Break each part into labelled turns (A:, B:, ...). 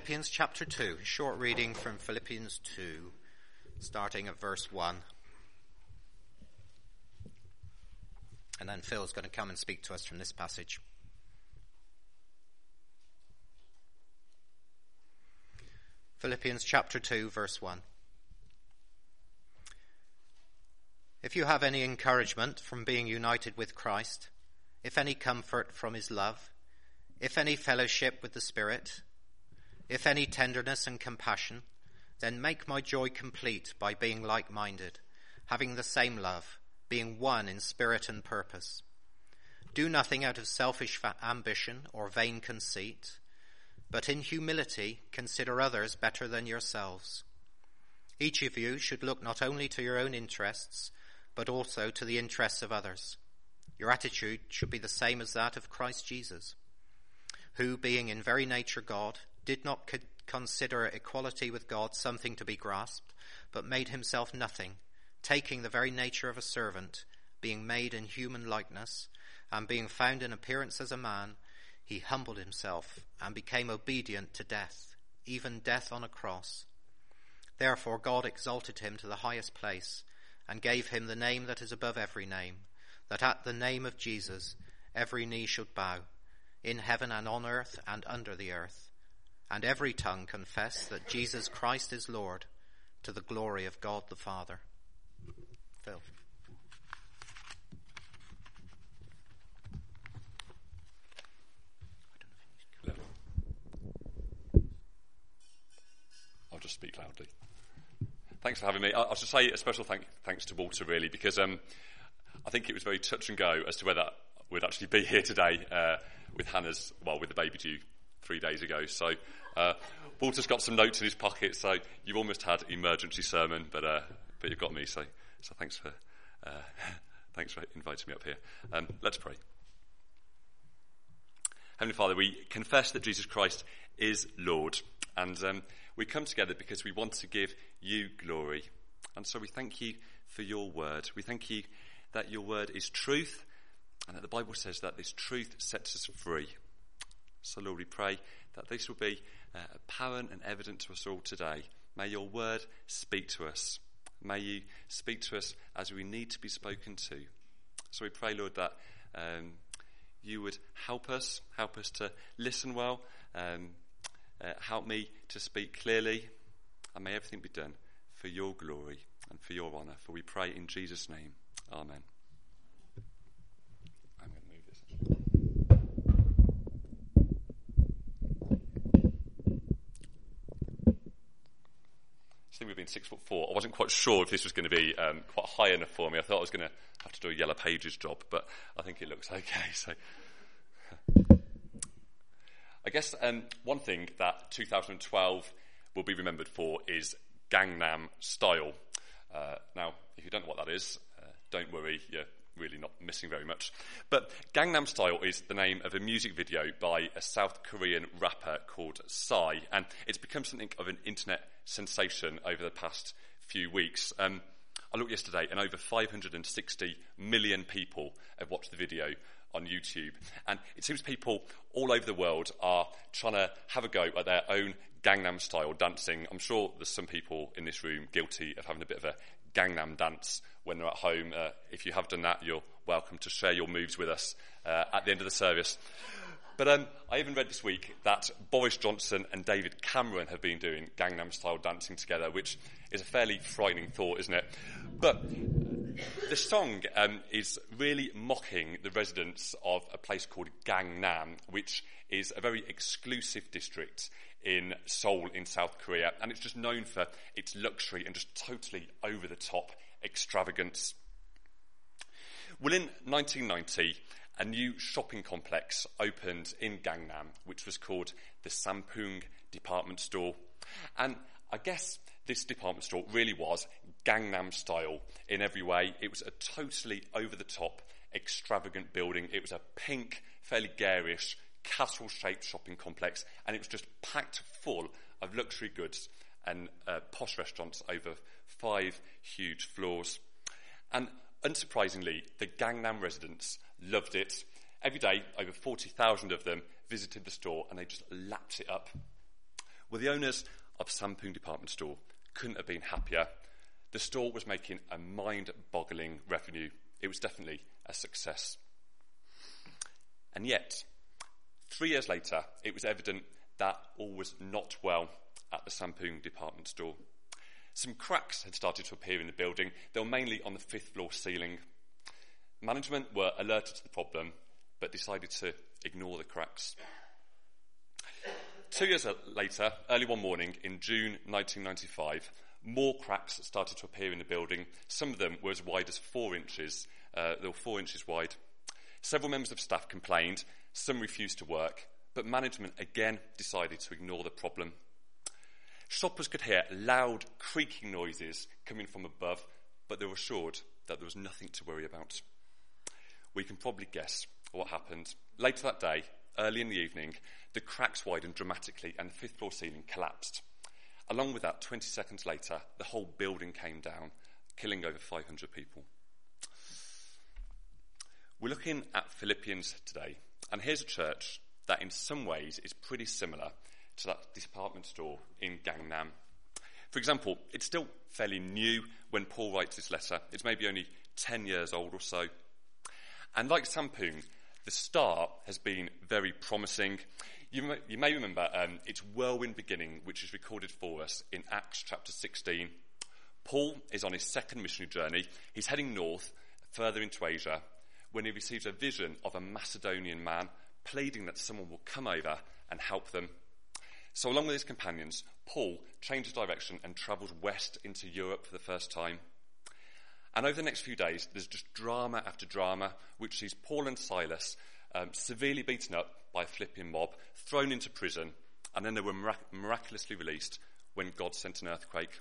A: Philippians chapter 2, a short reading from Philippians 2, starting at verse 1. And then Phil's going to come and speak to us from this passage. Philippians chapter 2, verse 1. If you have any encouragement from being united with Christ, if any comfort from his love, if any fellowship with the Spirit, if any tenderness and compassion, then make my joy complete by being like-minded, having the same love, being one in spirit and purpose. Do nothing out of selfish ambition or vain conceit, but in humility consider others better than yourselves. Each of you should look not only to your own interests, but also to the interests of others. Your attitude should be the same as that of Christ Jesus, who, being in very nature God, did not consider equality with God something to be grasped, but made himself nothing, taking the very nature of a servant, being made in human likeness, and being found in appearance as a man, he humbled himself and became obedient to death, even death on a cross. Therefore God exalted him to the highest place, and gave him the name that is above every name, that at the name of Jesus every knee should bow, in heaven and on earth and under the earth, and every tongue confess that Jesus Christ is Lord, to the glory of God the Father. Phil.
B: I'll just speak loudly. Thanks for having me. I'll just say a special thanks to Walter, really, because I think it was very touch and go as to whether we'd actually be here today with the baby due 3 days ago. So Walter's got some notes in his pocket, so you've almost had emergency sermon, but you've got me. So thanks for inviting me up here. Let's pray. Heavenly Father, we confess that Jesus Christ is Lord, and we come together because we want to give you glory. And so we thank you for your word. We thank you that your word is truth, and that the Bible says that this truth sets us free. So Lord, we pray that this will be apparent and evident to us all today. May your word speak to us. May you speak to us as we need to be spoken to. So we pray, Lord, that you would help us to listen well, help me to speak clearly, and may everything be done for your glory and for your honour. For we pray in Jesus' name. Amen. I'm going to move this. I think we've been 6'4". I wasn't quite sure if this was going to be quite high enough for me. I thought I was going to have to do a Yellow Pages job, but I think it looks okay. So, I guess one thing that 2012 will be remembered for is Gangnam Style. Now, if you don't know what that is, don't worry, you're really not missing very much. But Gangnam Style is the name of a music video by a South Korean rapper called Psy, and it's become something of an internet sensation over the past few weeks. I looked yesterday, and over 560 million people have watched the video on YouTube, and it seems people all over the world are trying to have a go at their own Gangnam Style dancing. I'm sure there's some people in this room guilty of having a bit of a Gangnam dance when they're at home. If you have done that, you're welcome to share your moves with us at the end of the service. But I even read this week that Boris Johnson and David Cameron have been doing Gangnam Style dancing together, which is a fairly frightening thought, isn't it? But the song is really mocking the residents of a place called Gangnam, which is a very exclusive district in Seoul in South Korea, and it's just known for its luxury and just totally over-the-top extravagance. Well, in 1990, a new shopping complex opened in Gangnam, which was called the Sampoong Department Store. And I guess this department store really was Gangnam Style in every way. It was a totally over-the-top, extravagant building. It was a pink, fairly garish, castle-shaped shopping complex, and it was just packed full of luxury goods and posh restaurants over 5 huge floors. And unsurprisingly, the Gangnam residents loved it. Every day, over 40,000 of them visited the store, and they just lapped it up. Well, the owners of Sampoong Department Store couldn't have been happier. The store was making a mind-boggling revenue. It was definitely a success. And yet, 3 years later, it was evident that all was not well at the Sampoong Department Store. Some cracks had started to appear in the building. They were mainly on the 5th floor ceiling. Management were alerted to the problem, but decided to ignore the cracks. 2 years later, early one morning in June 1995, more cracks started to appear in the building. Some of them were as wide as 4 inches. They were 4 inches wide. Several members of staff complained. Some refused to work, but management again decided to ignore the problem. Shoppers could hear loud creaking noises coming from above, but they were assured that there was nothing to worry about. We can probably guess what happened. Later that day, early in the evening, the cracks widened dramatically and the 5th floor ceiling collapsed. Along with that, 20 seconds later, the whole building came down, killing over 500 people. We're looking at Philippians today, and here's a church that in some ways is pretty similar to that department store in Gangnam. For example, it's still fairly new when Paul writes this letter. It's maybe only 10 years old or so. And like Sampoong, the start has been very promising. You may remember its whirlwind beginning, which is recorded for us in Acts chapter 16. Paul is on his second missionary journey. He's heading north, further into Asia, when he receives a vision of a Macedonian man pleading that someone will come over and help them. So along with his companions, Paul changes direction and travels west into Europe for the first time. And over the next few days, there's just drama after drama, which sees Paul and Silas severely beaten up by a Philippian mob, thrown into prison, and then they were miraculously released when God sent an earthquake.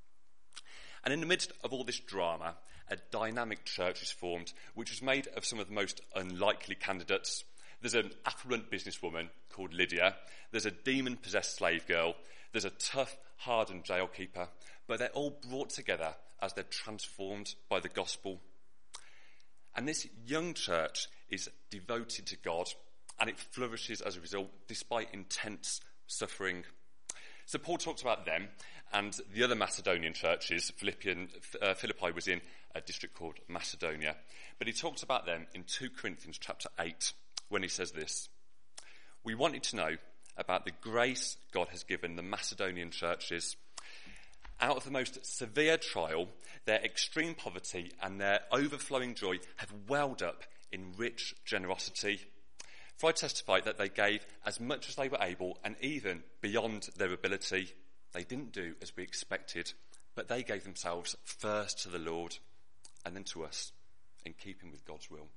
B: And in the midst of all this drama, a dynamic church is formed, which was made of some of the most unlikely candidates. There's an affluent businesswoman called Lydia. There's a demon-possessed slave girl. There's a tough, hardened jailkeeper. But they're all brought together as they're transformed by the gospel. And this young church is devoted to God, and it flourishes as a result, despite intense suffering. So Paul talks about them and the other Macedonian churches. Philippi was in a district called Macedonia. But he talks about them in 2 Corinthians chapter 8, when he says this: "We wanted to know about the grace God has given the Macedonian churches. Out of the most severe trial, their extreme poverty and their overflowing joy have welled up in rich generosity. For I testify that they gave as much as they were able and even beyond their ability. They didn't do as we expected, but they gave themselves first to the Lord and then to us, in keeping with God's will."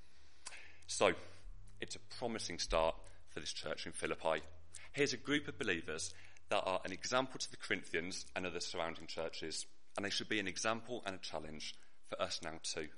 B: So, it's a promising start for this church in Philippi. Here's a group of believers that are an example to the Corinthians and other surrounding churches, and they should be an example and a challenge for us now too.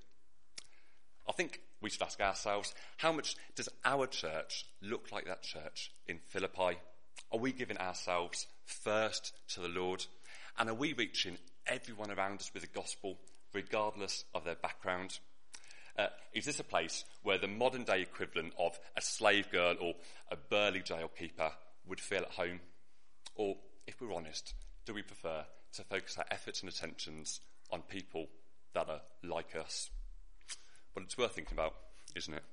B: I think we should ask ourselves, how much does our church look like that church in Philippi? Are we giving ourselves first to the Lord? And are we reaching everyone around us with the gospel, regardless of their background? Is this a place where the modern day equivalent of a slave girl or a burly jailkeeper would feel at home? Or, if we're honest, do we prefer to focus our efforts and attentions on people that are like us? Well, it's worth thinking about, isn't it?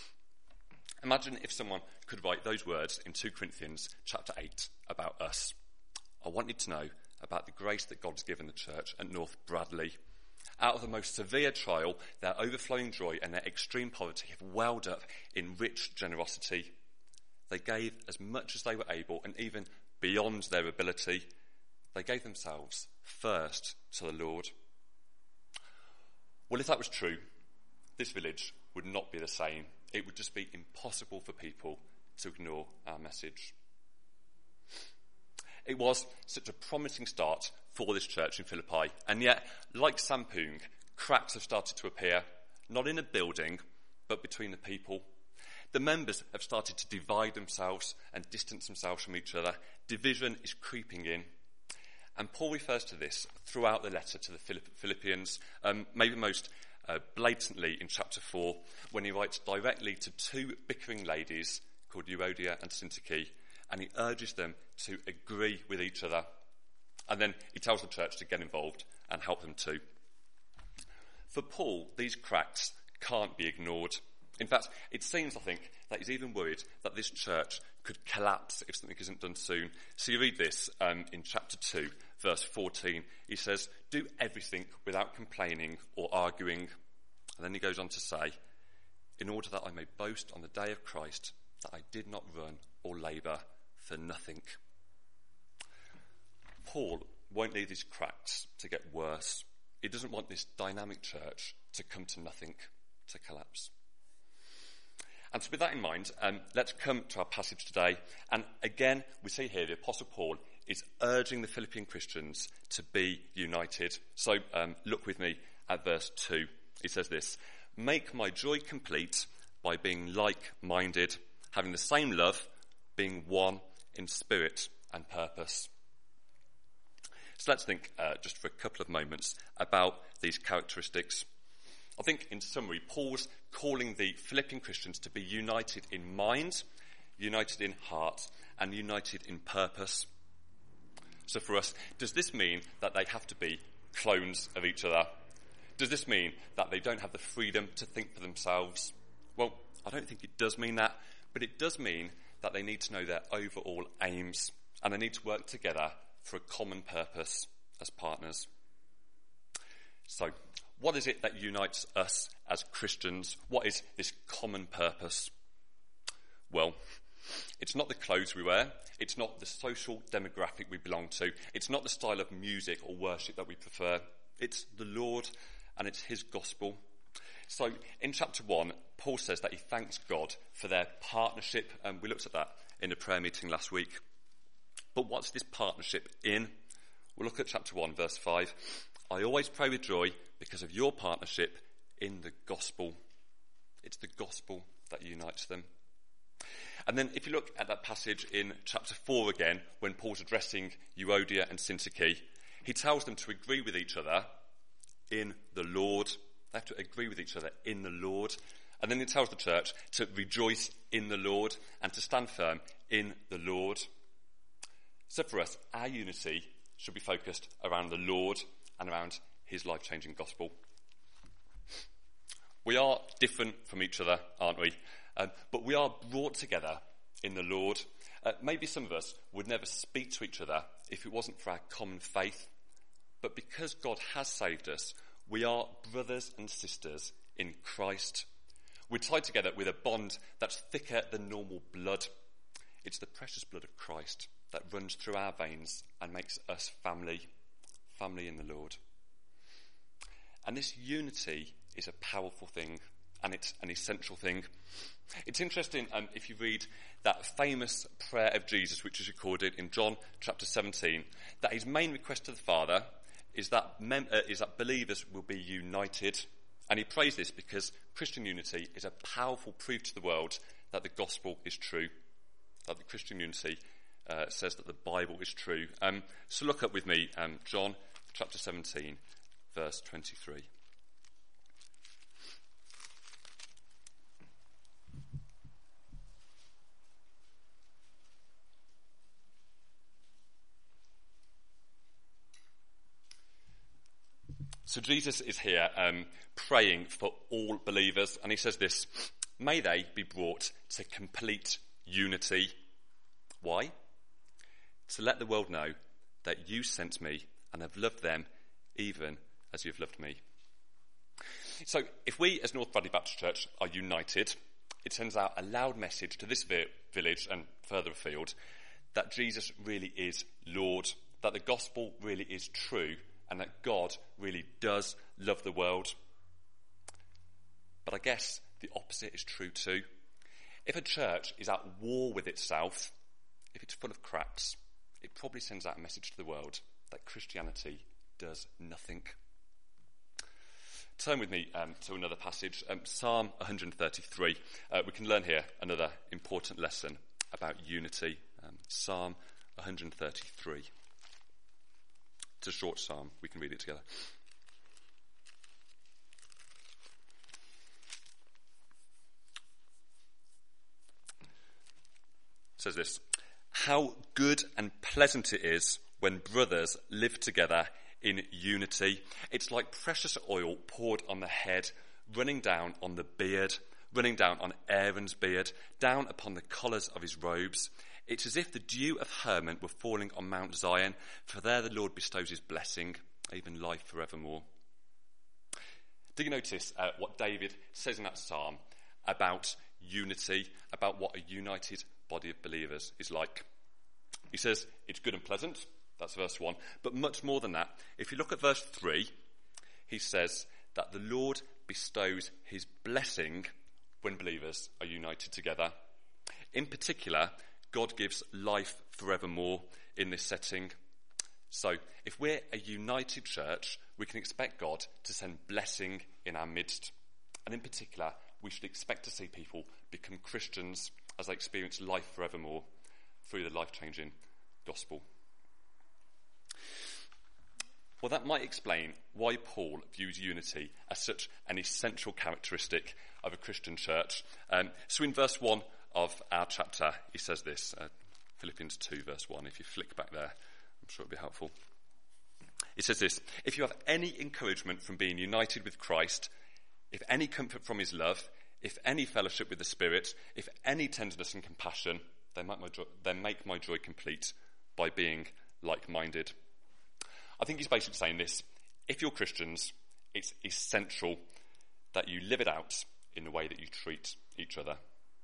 B: Imagine if someone could write those words in 2 Corinthians chapter 8 about us. I want you to know about the grace that God's given the church at North Bradley. Out of the most severe trial, their overflowing joy and their extreme poverty have welled up in rich generosity. They gave as much as they were able and even beyond their ability. They gave themselves first to the Lord. Well, if that was true, this village would not be the same. It would just be impossible for people to ignore our message. It was such a promising start for this church in Philippi, and yet, like Sampoong, cracks have started to appear, not in a building, but between the people. The members have started to divide themselves and distance themselves from each other. Division is creeping in. And Paul refers to this throughout the letter to the Philippians, maybe most blatantly in chapter 4, when he writes directly to 2 bickering ladies called Euodia and Syntyche, and he urges them to agree with each other. And then he tells the church to get involved and help them too. For Paul, these cracks can't be ignored. In fact, it seems, I think, that he's even worried that this church could collapse if something isn't done soon. So you read this in chapter 2, verse 14. He says, "Do everything without complaining or arguing." And then he goes on to say, "In order that I may boast on the day of Christ, that I did not run or labour for nothing." Paul won't leave these cracks to get worse. He doesn't want this dynamic church to come to nothing, to collapse. And so with that in mind, let's come to our passage today. And again, we see here the Apostle Paul is urging the Philippian Christians to be united. So look with me at verse 2. He says this, "Make my joy complete by being like-minded, having the same love, being one in spirit and purpose." So let's think just for a couple of moments about these characteristics. I think in summary, Paul's calling the Philippian Christians to be united in mind, united in heart, and united in purpose. So for us, does this mean that they have to be clones of each other? Does this mean that they don't have the freedom to think for themselves? Well, I don't think it does mean that, but it does mean that they need to know their overall aims, and they need to work together for a common purpose as partners. So, what is it that unites us as Christians? What is this common purpose? Well, it's not the clothes we wear. It's not the social demographic we belong to. It's not the style of music or worship that we prefer. It's the Lord and it's his gospel. So in chapter 1, Paul says that he thanks God for their partnership, and we looked at that in a prayer meeting last week. But what's this partnership in? We'll look at chapter 1, verse 5. "I always pray with joy because of your partnership in the gospel." It's the gospel that unites them. And then if you look at that passage in chapter 4 again, when Paul's addressing Euodia and Syntyche, he tells them to agree with each other in the Lord. They have to agree with each other in the Lord. And then he tells the church to rejoice in the Lord and to stand firm in the Lord. So for us, our unity should be focused around the Lord and around his life-changing gospel. We are different from each other, aren't we? But we are brought together in the Lord. Maybe some of us would never speak to each other if it wasn't for our common faith. But because God has saved us, we are brothers and sisters in Christ. We're tied together with a bond that's thicker than normal blood. It's the precious blood of Christ that runs through our veins and makes us family in the Lord. And this unity is a powerful thing, and it's an essential thing. It's interesting if you read that famous prayer of Jesus, which is recorded in John chapter 17, that his main request to the Father is that believers will be united. And he prays this because Christian unity is a powerful proof to the world that the gospel is true, that the Christian unity says that the Bible is true. So look up with me, John chapter 17, verse 23. So Jesus is here praying for all believers, and he says this: "May they be brought to complete unity." Why? To let the world know that you sent me and have loved them even as you've loved me. So if we as North Bradley Baptist Church are united, it sends out a loud message to this village and further afield that Jesus really is Lord, that the gospel really is true, and that God really does love the world. But I guess the opposite is true too. If a church is at war with itself, if it's full of cracks, it probably sends out a message to the world that Christianity does nothing. Turn with me to another passage, Psalm 133. We can learn here another important lesson about unity. Psalm 133. It's a short psalm. We can read it together. It says this: How good and pleasant it is when brothers live together in unity. It's like precious oil poured on the head, running down on the beard, running down on Aaron's beard, down upon the collars of his robes. It's as if the dew of Hermon were falling on Mount Zion, for there the Lord bestows his blessing, even life forevermore. Do you notice what David says in that psalm about unity, about what a united body of believers is like? He says it's good and pleasant. That's verse 1. But much more than that, if you look at verse 3, he says that the Lord bestows his blessing when believers are united together. In particular, God gives life forevermore in this setting. So if we're a united church, we can expect God to send blessing in our midst. And in particular, we should expect to see people become Christians as they experience life forevermore through the life-changing gospel. Well, that might explain why Paul views unity as such an essential characteristic of a Christian church. So in verse 1 of our chapter, he says this, Philippians 2, verse 1. If you flick back there, I'm sure it'll be helpful. It says this: if you have any encouragement from being united with Christ, if any comfort from his love, if any fellowship with the Spirit, if any tenderness and compassion, then make my joy complete by being like-minded. I think he's basically saying this: if you're Christians, it's essential that you live it out in the way that you treat each other.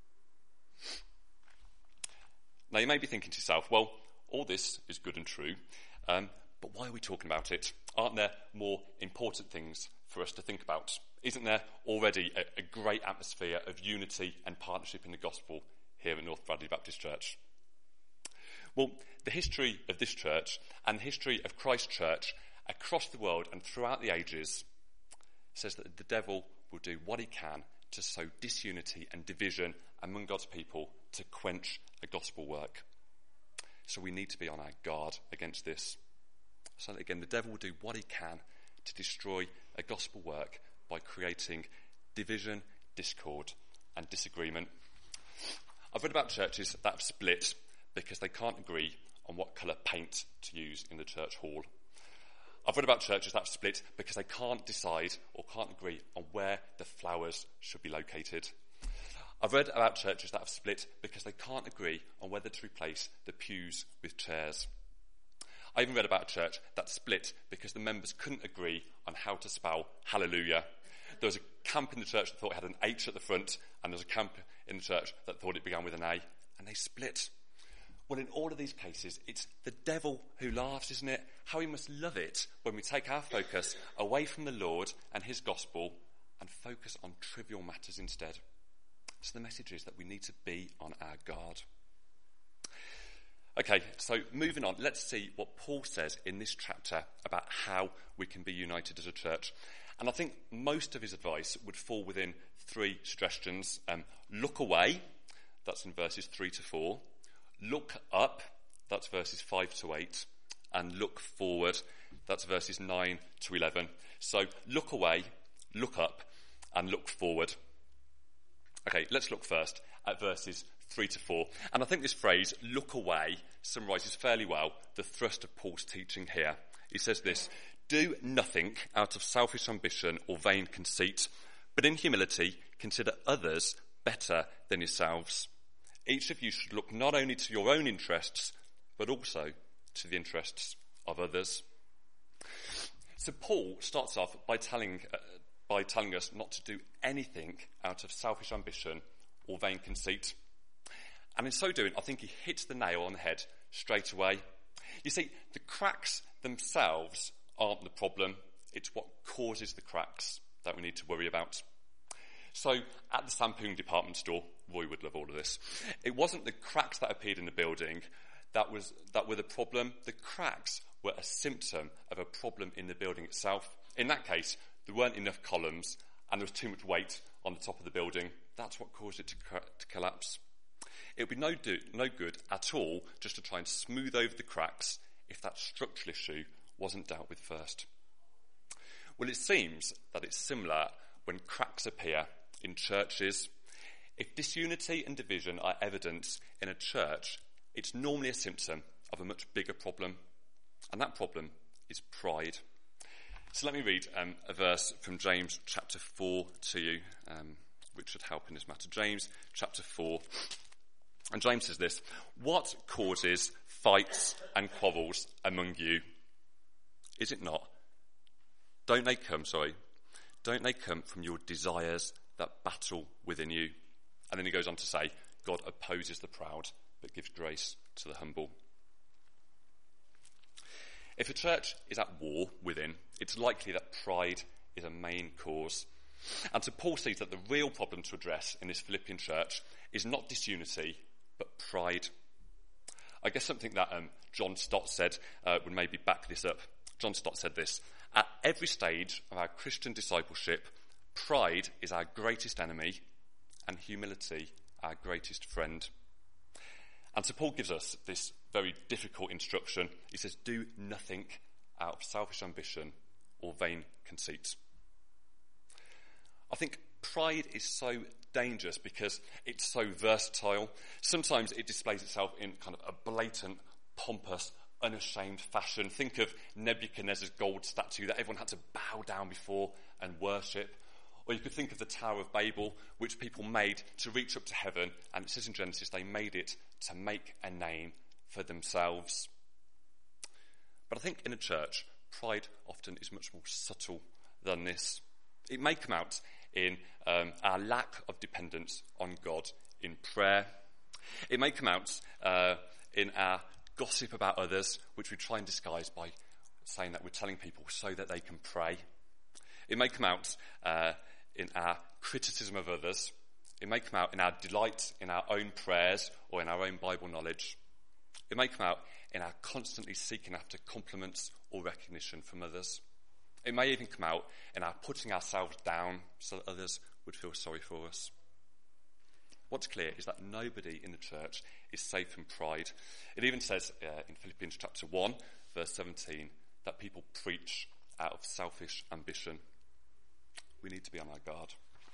B: Now, you may be thinking to yourself, well, all this is good and true, but why are we talking about it? Aren't there more important things for us to think about? Isn't there already a great atmosphere of unity and partnership in the gospel here at North Bradley Baptist Church? Well, the history of this church and the history of Christ Church across the world and throughout the ages says that the devil will do what he can to sow disunity and division among God's people to quench a gospel work. So we need to be on our guard against this. So that again, the devil will do what he can to destroy a gospel work by creating division, discord, and disagreement. I've read about churches that have split because they can't agree on what colour paint to use in the church hall. I've read about churches that have split because they can't decide or can't agree on where the flowers should be located. I've read about churches that have split because they can't agree on whether to replace the pews with chairs. I even read about a church that split because the members couldn't agree on how to spell hallelujah. There was a camp in the church that thought it had an H at the front, and there was a camp in the church that thought it began with an A, and they split. Well, in all of these cases, it's the devil who laughs, isn't it? How we must love it when we take our focus away from the Lord and his gospel and focus on trivial matters instead. So the message is that we need to be on our guard. Okay, so moving on, let's see what Paul says in this chapter about how we can be united as a church. And I think most of his advice would fall within three suggestions. Look away, that's in verses 3 to 4. Look up, that's verses 5 to 8. And look forward, that's verses 9 to 11. So look away, look up, and look forward. Okay, let's look first at verses 3 to 4. And I think this phrase, look away, summarises fairly well the thrust of Paul's teaching here. He says this: do nothing out of selfish ambition or vain conceit, but in humility consider others better than yourselves. Each of you should look not only to your own interests, but also to the interests of others. So Paul starts off by telling us not to do anything out of selfish ambition or vain conceit. And in so doing, I think he hits the nail on the head straight away. You see, the cracks themselves aren't the problem. It's what causes the cracks that we need to worry about. So at the Sampoong department store, Roy would love all of this, it wasn't the cracks that appeared in the building that were the problem. The cracks were a symptom of a problem in the building itself. In that case, there weren't enough columns and there was too much weight on the top of the building. That's what caused it to collapse. It would be no good at all just to try and smooth over the cracks if that structural issue wasn't dealt with first. Well, it seems that it's similar when cracks appear in churches. If disunity and division are evident in a church, it's normally a symptom of a much bigger problem, and that problem is pride. So let me read a verse from James chapter 4 to you, which should help in this matter. James chapter 4, and James says this: "What causes fights and quarrels among you? Is it not? Don't they come from your desires that battle within you?" And then he goes on to say, "God opposes the proud, but gives grace to the humble." If a church is at war within, it's likely that pride is a main cause. And so Paul sees that the real problem to address in this Philippian church is not disunity, but pride. I guess something that John Stott said would maybe back this up. John Stott said this: "At every stage of our Christian discipleship, pride is our greatest enemy and humility our greatest friend." And so Paul gives us this very difficult instruction. He says, do nothing out of selfish ambition or vain conceit. I think pride is so dangerous because it's so versatile. Sometimes it displays itself in kind of a blatant, pompous, unashamed fashion. Think of Nebuchadnezzar's gold statue that everyone had to bow down before and worship. Or you could think of the Tower of Babel, which people made to reach up to heaven, and it says in Genesis they made it to make a name for themselves. But I think in a church, pride often is much more subtle than this. It may come out in our lack of dependence on God in prayer. It may come out in our gossip about others, which we try and disguise by saying that we're telling people so that they can pray. It may come out in our criticism of others. It may come out in our delight in our own prayers or in our own Bible knowledge. It may come out in our constantly seeking after compliments or recognition from others. It may even come out in our putting ourselves down so that others would feel sorry for us. What's clear is that nobody in the church is safe from pride. It even says in Philippians chapter 1, verse 17, that people preach out of selfish ambition. We need to be on our guard.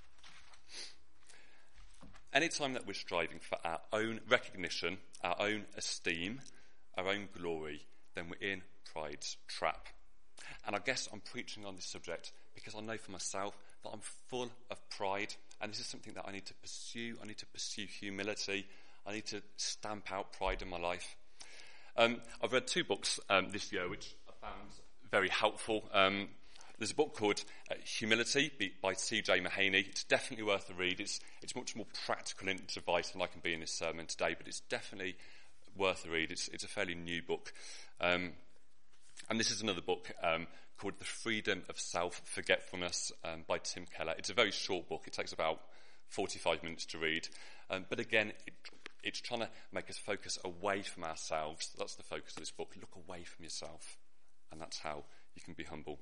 B: Anytime that we're striving for our own recognition, our own esteem, our own glory, then we're in pride's trap. And I guess I'm preaching on this subject because I know for myself that I'm full of pride, and this is something that I need to pursue. I need to pursue humility. I need to stamp out pride in my life. I've read 2 books this year which I found very helpful. There's a book called Humility by C.J. Mahaney. It's definitely worth a read. It's much more practical in its advice than I can be in this sermon today, but it's definitely worth a read. It's a fairly new book. And this is another book called The Freedom of Self-Forgetfulness by Tim Keller. It's a very short book. It takes about 45 minutes to read. But again, it's trying to make us focus away from ourselves. That's the focus of this book. Look away from yourself. And that's how you can be humble.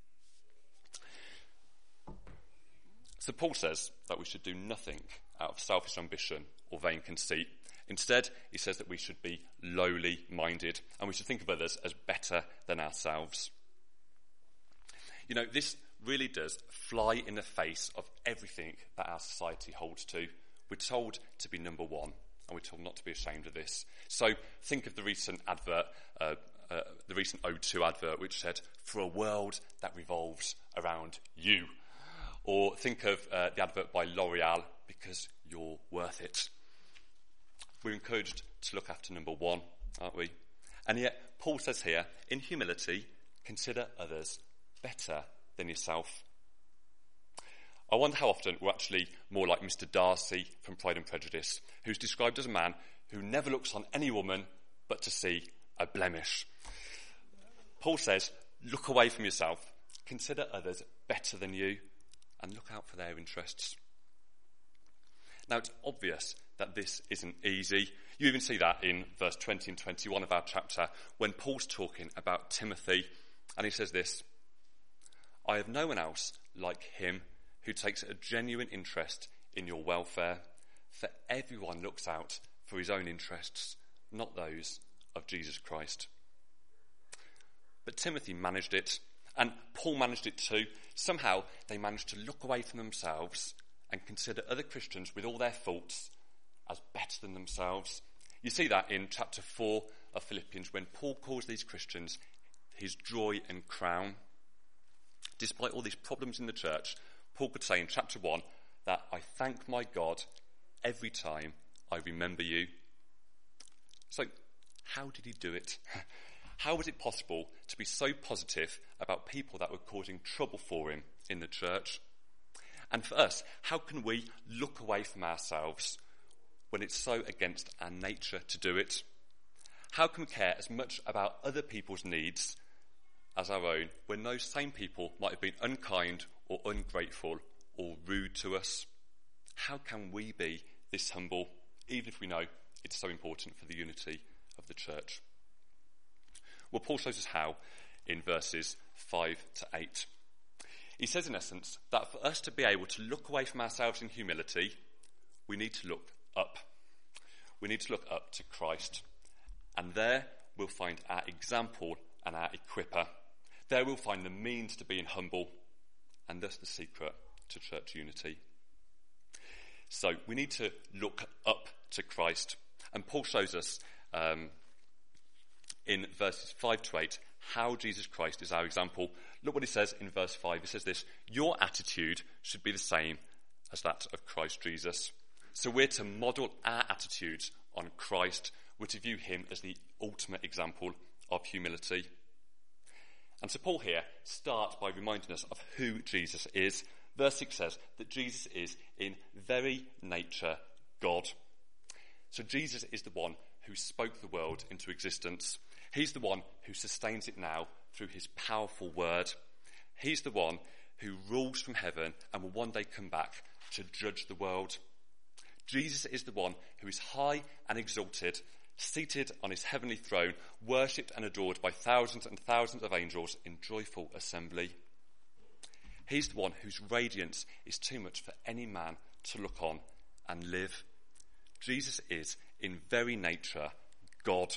B: So Paul says that we should do nothing out of selfish ambition or vain conceit. Instead, he says that we should be lowly minded and we should think of others as better than ourselves. You know, this really does fly in the face of everything that our society holds to. We're told to be number one, and we're told not to be ashamed of this. So think of the recent advert, the recent O2 advert, which said, "For a world that revolves around you." Or think of the advert by L'Oreal, "Because you're worth it." We're encouraged to look after number one, aren't we? And yet, Paul says here, in humility, consider others better than yourself. I wonder how often we're actually more like Mr. Darcy from Pride and Prejudice, who's described as a man who never looks on any woman but to see a blemish. Paul says, look away from yourself, consider others better than you, and look out for their interests. Now, it's obvious that this isn't easy. You even see that in verse 20 and 21 of our chapter when Paul's talking about Timothy, and he says this: "I have no one else like him who takes a genuine interest in your welfare, for everyone looks out for his own interests, not those of Jesus Christ." But Timothy managed it, and Paul managed it too. Somehow they managed to look away from themselves and consider other Christians with all their faults as better than themselves. You see that in chapter 4 of Philippians when Paul calls these Christians his joy and crown. Despite all these problems in the church, Paul could say in chapter 1 that I thank my God every time I remember you. So, how did he do it? How was it possible to be so positive about people that were causing trouble for him in the church? And for us, how can we look away from ourselves when it's so against our nature to do it? How can we care as much about other people's needs as our own when those same people might have been unkind or ungrateful or rude to us? How can we be this humble, even if we know it's so important for the unity of the church? Well, Paul shows us how in verses 5 to 8. He says, in essence, that for us to be able to look away from ourselves in humility, we need to look up. We need to look up to Christ. And there we'll find our example and our equipper. There we'll find the means to being humble, and thus the secret to church unity. So we need to look up to Christ. And Paul shows us in verses 5 to 8 how Jesus Christ is our example. Look what he says in verse 5. He says this: your attitude should be the same as that of Christ Jesus. So we're to model our attitudes on Christ. We're to view him as the ultimate example of humility. And so Paul here starts by reminding us of who Jesus is. Verse 6 says that Jesus is in very nature God. So Jesus is the one who spoke the world into existence. He's the one who sustains it now through his powerful word. He's the one who rules from heaven and will one day come back to judge the world. Jesus is the one who is high and exalted, seated on his heavenly throne, worshipped and adored by thousands and thousands of angels in joyful assembly. He's the one whose radiance is too much for any man to look on and live. Jesus is, in very nature, God.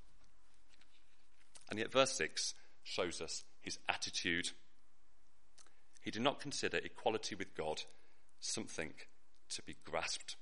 B: And yet verse 6 shows us his attitude. He did not consider equality with God something to be grasped.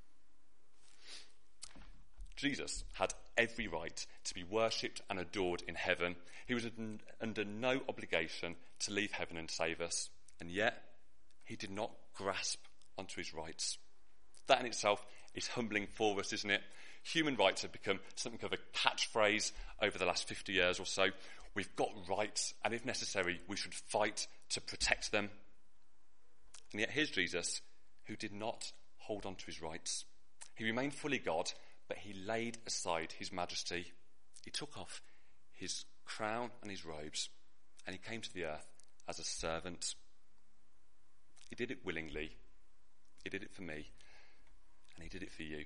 B: Jesus had every right to be worshipped and adored in heaven. He was under no obligation to leave heaven and save us. And yet, he did not grasp onto his rights. That in itself is humbling for us, isn't it? Human rights have become something of a catchphrase over the last 50 years or so. We've got rights, and if necessary, we should fight to protect them. And yet here's Jesus, who did not hold on to his rights. He remained fully God, but he laid aside his majesty. He took off his crown and his robes, and he came to the earth as a servant. He did it willingly. He did it for me, and he did it for you.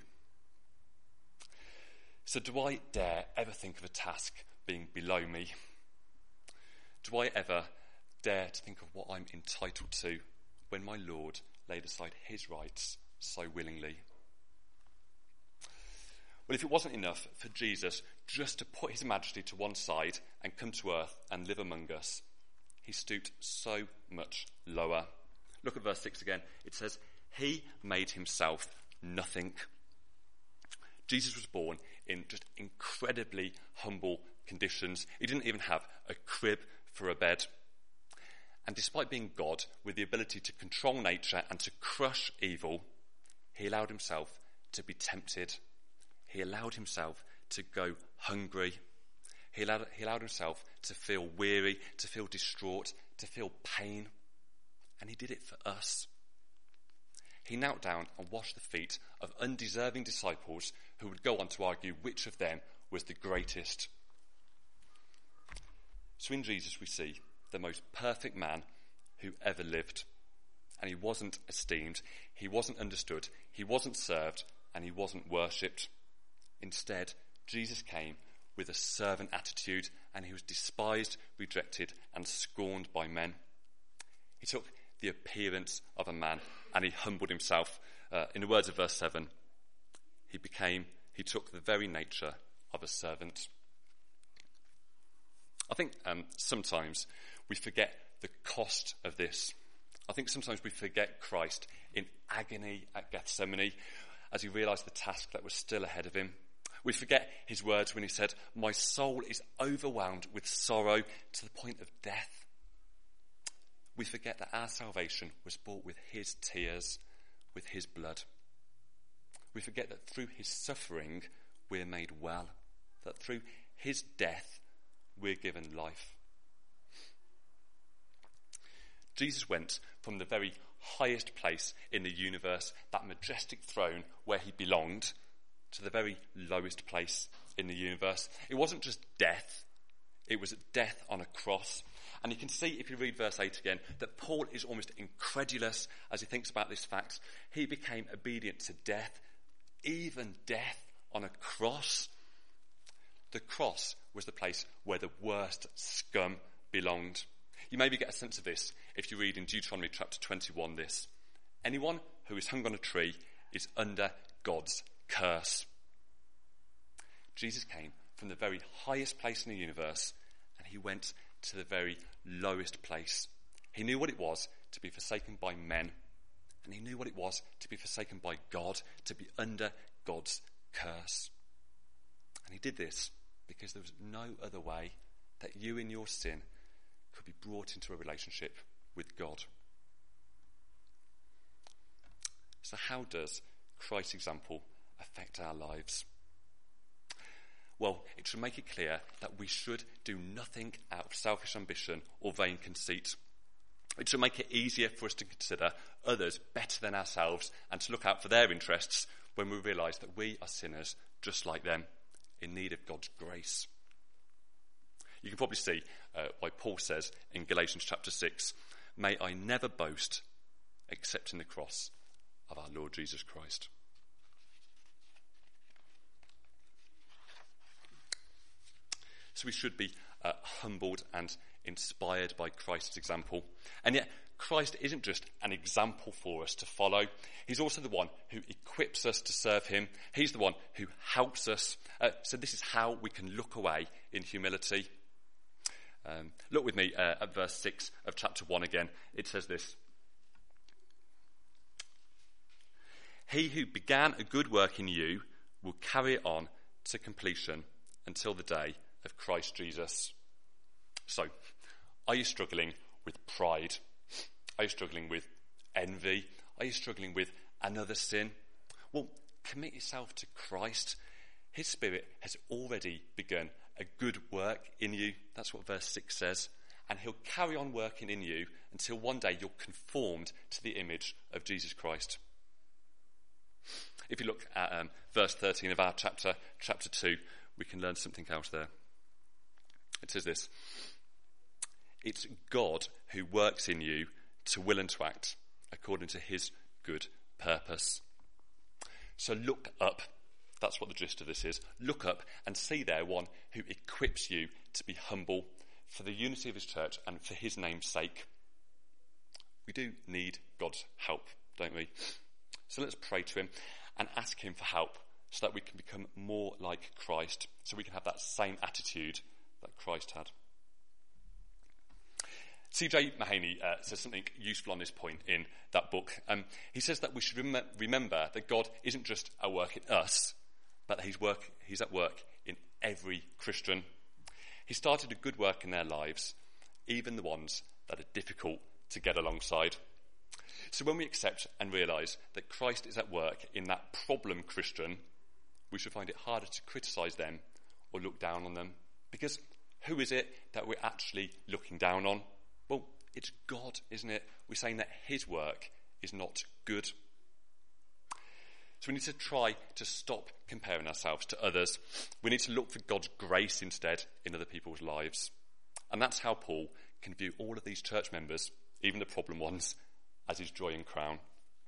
B: So do I dare ever think of a task being below me? Do I ever dare to think of what I'm entitled to when my Lord laid aside his rights so willingly? Well, if it wasn't enough for Jesus just to put his majesty to one side and come to earth and live among us, he stooped so much lower. Look at verse 6 again. It says, he made himself nothing. Jesus was born in just incredibly humble conditions. He didn't even have a crib for a bed. And despite being God with the ability to control nature and to crush evil, he allowed himself to be tempted. He allowed himself to go hungry. He allowed himself to feel weary, to feel distraught, to feel pain. And he did it for us. He knelt down and washed the feet of undeserving disciples who would go on to argue which of them was the greatest. So in Jesus we see the most perfect man who ever lived. And he wasn't esteemed, he wasn't understood, he wasn't served, and he wasn't worshipped. Instead, Jesus came with a servant attitude, and he was despised, rejected, and scorned by men. He took the appearance of a man, and he humbled himself. In the words of verse 7, he took the very nature of a servant. I think sometimes we forget the cost of this. I think sometimes we forget Christ in agony at Gethsemane as he realised the task that was still ahead of him. We forget his words when he said, "My soul is overwhelmed with sorrow to the point of death." We forget that our salvation was bought with his tears, with his blood. We forget that through his suffering, we're made well. That through his death, we're given life. Jesus went from the very highest place in the universe, that majestic throne where he belonged, to the very lowest place in the universe. It wasn't just death, it was death on a cross. And you can see, if you read verse 8 again, that Paul is almost incredulous as he thinks about this fact. He became obedient to death, even death on a cross. The cross was the place where the worst scum belonged. You maybe get a sense of this if you read in Deuteronomy chapter 21 this: anyone who is hung on a tree is under God's curse. Jesus came from the very highest place in the universe, and he went to the very lowest place. He knew what it was to be forsaken by men, and he knew what it was to be forsaken by God, to be under God's curse. And he did this because there was no other way that you in your sin could be brought into a relationship with God. So how does Christ's example affect our lives? Well, it should make it clear that we should do nothing out of selfish ambition or vain conceit. It should make it easier for us to consider others better than ourselves and to look out for their interests when we realise that we are sinners just like them, in need of God's grace. You can probably see why Paul says in Galatians chapter 6, "May I never boast except in the cross of our Lord Jesus Christ." So we should be humbled and inspired by Christ's example. And yet, Christ isn't just an example for us to follow. He's also the one who equips us to serve him. He's the one who helps us. So this is how we can look away in humility. Look with me at verse 6 of chapter 1 again. It says this: "He who began a good work in you will carry it on to completion until the day of Christ Jesus." So, are you struggling with pride? Are you struggling with envy? Are you struggling with another sin? Well, commit yourself to Christ. His Spirit has already begun a good work in you. That's what verse 6 says. And he'll carry on working in you until one day you're conformed to the image of Jesus Christ. If you look at verse 13 of our chapter 2, we can learn something else there. It says this: "It's God who works in you to will and to act according to his good purpose." So look up. That's what the gist of this is. Look up and see there one who equips you to be humble for the unity of his church and for his name's sake. We do need God's help, don't we? So let's pray to him and ask him for help so that we can become more like Christ, so we can have that same attitude that Christ had. C.J. Mahaney says something useful on this point in that book. He says that we should remember that God isn't just at work in us, but that he's at work in every Christian. He started a good work in their lives, even the ones that are difficult to get alongside. So when we accept and realise that Christ is at work in that problem Christian, we should find it harder to criticise them or look down on them. Because who is it that we're actually looking down on? Well, it's God, isn't it? We're saying that his work is not good. So we need to try to stop comparing ourselves to others. We need to look for God's grace instead in other people's lives. And that's how Paul can view all of these church members, even the problem ones, as his joy and crown.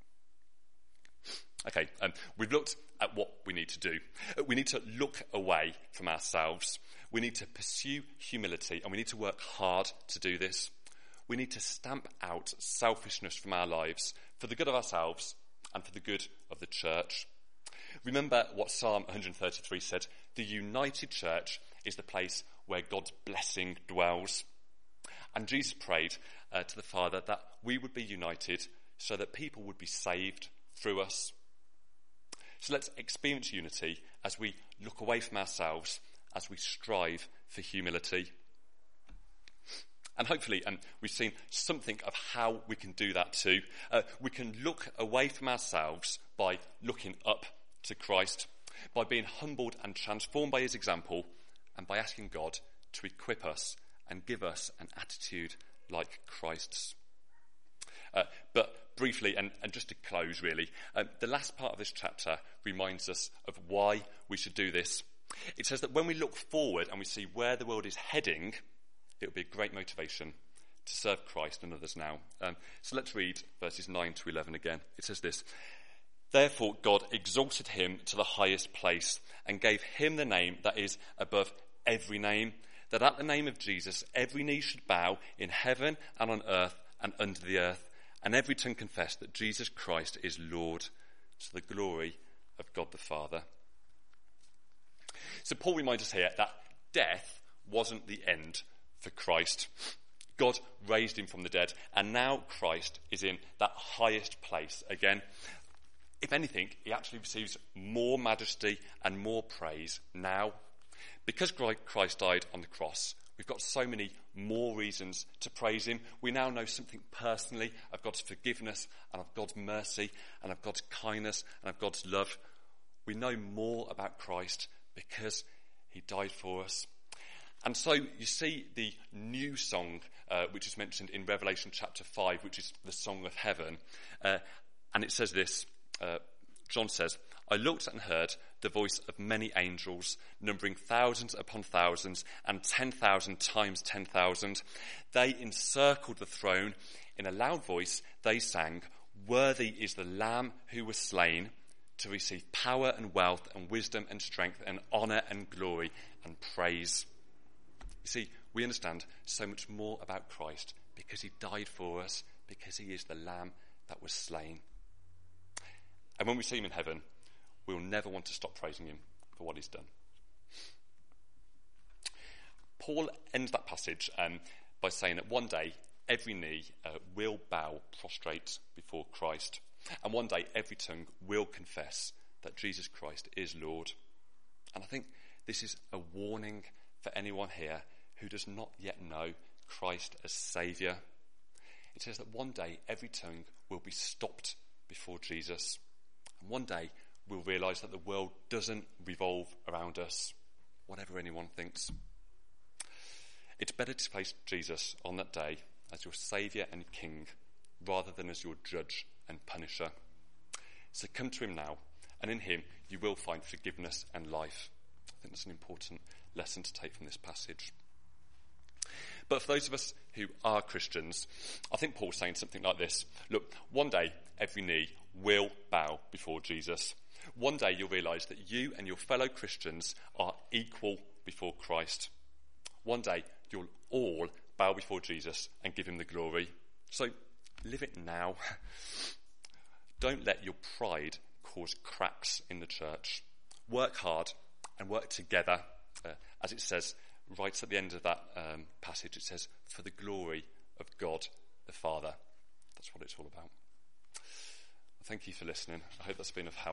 B: Okay, we've looked at what we need to do. We need to look away from ourselves. We need to pursue humility, and we need to work hard to do this. We need to stamp out selfishness from our lives for the good of ourselves and for the good of the church. Remember what Psalm 133 said: the united church is the place where God's blessing dwells. And Jesus prayed to the Father that we would be united so that people would be saved through us. So let's experience unity as we look away from ourselves, as we strive for humility. And hopefully we've seen something of how we can do that too. We can look away from ourselves by looking up to Christ, by being humbled and transformed by his example, and by asking God to equip us and give us an attitude like Christ's. But briefly, and just to close really, the last part of this chapter reminds us of why we should do this. It says that when we look forward and we see where the world is heading, it will be a great motivation to serve Christ and others now. So let's read verses 9 to 11 again. It says this: "Therefore God exalted him to the highest place and gave him the name that is above every name, that at the name of Jesus every knee should bow in heaven and on earth and under the earth, and every tongue confess that Jesus Christ is Lord, to the glory of God the Father." So Paul reminds us here that death wasn't the end for Christ. God raised him from the dead, and now Christ is in that highest place again. If anything, he actually receives more majesty and more praise now. Because Christ died on the cross, we've got so many more reasons to praise him. We now know something personally of God's forgiveness and of God's mercy and of God's kindness and of God's love. We know more about Christ because he died for us. And so you see the new song, which is mentioned in Revelation chapter 5, which is the Song of Heaven. And it says this, John says, "I looked and heard the voice of many angels, numbering thousands upon thousands and 10,000 times 10,000. They encircled the throne. In a loud voice they sang, 'Worthy is the Lamb who was slain to receive power and wealth and wisdom and strength and honour and glory and praise.'" You see, we understand so much more about Christ because he died for us, because he is the Lamb that was slain. And when we see him in heaven, we'll never want to stop praising him for what he's done. Paul ends that passage by saying that one day every knee will bow prostrate before Christ. And one day every tongue will confess that Jesus Christ is Lord. And I think this is a warning for anyone here who does not yet know Christ as Saviour. It says that one day every tongue will be stopped before Jesus. And one day we'll realise that the world doesn't revolve around us, whatever anyone thinks. It's better to place Jesus on that day as your Saviour and King rather than as your judge and punisher. So come to him now, and in him you will find forgiveness and life. I think that's an important lesson to take from this passage. But for those of us who are Christians, I think Paul's saying something like this. Look, one day every knee will bow before Jesus. One day you'll realise that you and your fellow Christians are equal before Christ. One day you'll all bow before Jesus and give him the glory. So live it now. Don't let your pride cause cracks in the church. Work hard and work together. As it says right at the end of that passage, it says, "For the glory of God the Father." That's what it's all about. Thank you for listening. I hope that's been of help.